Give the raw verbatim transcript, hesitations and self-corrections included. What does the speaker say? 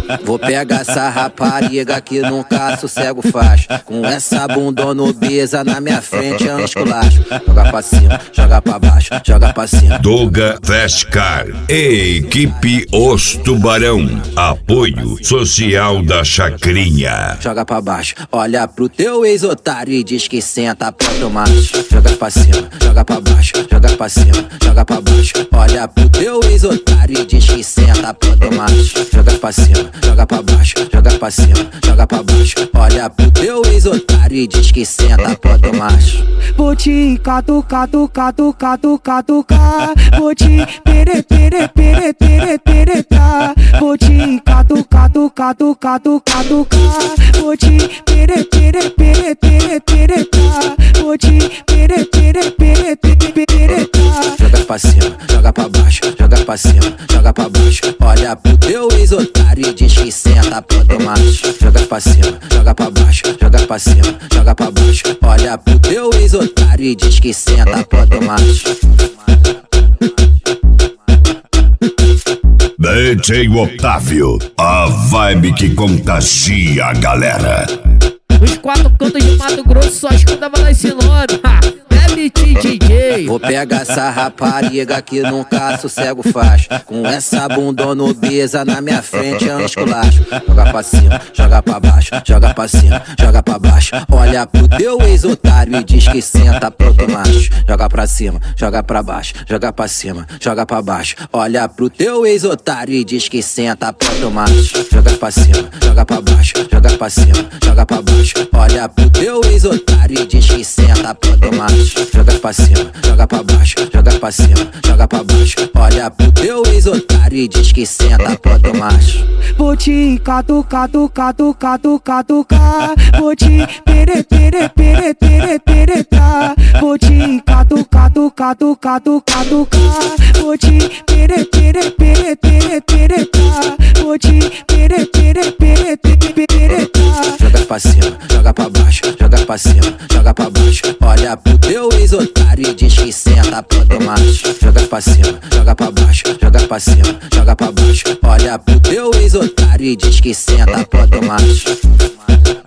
Vou pegar essa rapariga que nunca sossego faz. Com essa bundona obesa na minha frente é um esculacho. Joga pra cima, joga pra baixo, joga pra cima. Doga Fast Car e equipe Os Tubarão. Apoio social da Chacrinha. Joga pra baixo, olha pro teu ex-otário e diz que senta pra tomar. Joga pra cima, joga pra baixo, joga pra cima, joga pra baixo. Olha pro teu ex-otário e diz que senta pra tomar. Joga pra cima, joga pra baixo, joga pra cima, joga pra baixo. Olha pro teu ex-otário e diz que senta pra tomar. Vou te catucar, tucar, tucar, tucar, tucar. Vou te pere, pere, pere, pere, peretrar. Vou te catucar, tucar, tucar, tucar, tucar. Vou te pere, pere, pere, pere, peretrar. Vou te pere, pere, pere, pere, peretrar. Joga pra cima, joga pra baixo, joga pra cima, joga pra baixo. Olha pro teu ex-otário e diz que senta pra tomar. Joga pra cima, joga pra baixo, joga pra cima, joga pra baixo. Olha pro teu ex-otário e diz que senta pra tomar. D J Otávio, a vibe que contagia a galera. Os quatro cantos de Mato Grosso só escutava lá esse nome. Ha! D J. Vou pegar essa rapariga que nunca sossego faz. Com essa bundona obesa na minha frente é um esculacho. Joga pra cima, joga pra baixo, joga pra cima, joga pra baixo. Olha pro teu ex-otário e diz que senta pro macho. Joga pra cima, joga pra baixo, joga pra cima, joga pra baixo. Olha pro teu ex-otário e diz que senta pro macho. Joga pra cima, joga pra baixo, joga pra cima, joga pra baixo. Olha pro teu ex-otário e diz que senta pro macho. Joga pra cima, joga pra baixo, joga pra cima, joga pra baixo. Olha pro teu ex-otário e diz que senta pro macho. Vou te catucar, tucar, tucar, tucar, tucar. Vou te pere, pere, pere, pere, peretrar. Vou te catucar, tucar, tucar, tucar, tucar. Vou te pere, pere, pere, pere, peretrar. Vou te pere, pere, pere, pere, peretrar. Joga pra cima, joga pra baixo, joga pra cima, joga pra baixo. Olha pro teu ex-otário e diz que senta pro macho. Joga pra cima, joga pra baixo, joga pra cima, joga pra baixo. Olha pro teu ex-otário e diz que senta pro macho.